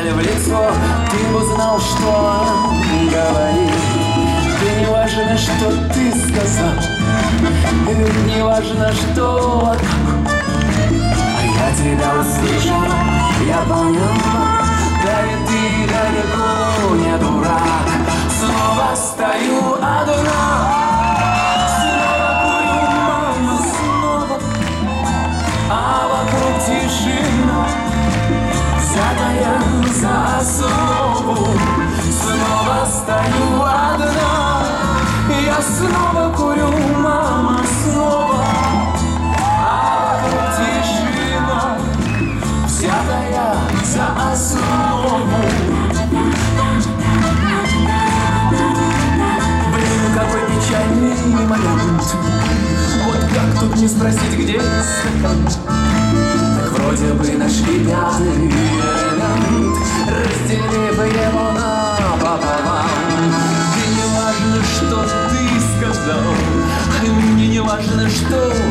кричали в лицо, ты бы знал, что он говорит. И не важно, что ты сказал, ведь не важно, что как. А я тебя услышал, я понял, да и ты далеко не дурак. Снова стою одна, снова курю, мама, снова, а вокруг тишина, взятая за основу. Снова стою одна, я снова курю, мама, снова, а вокруг тишина, взятая за основу. Блин, какой печальный момент. Вот как тут не спросить, где стакан? Так вроде бы нашли пятый элемент, разделив его напополам. И не важно, что ты сказал, мне не важно, что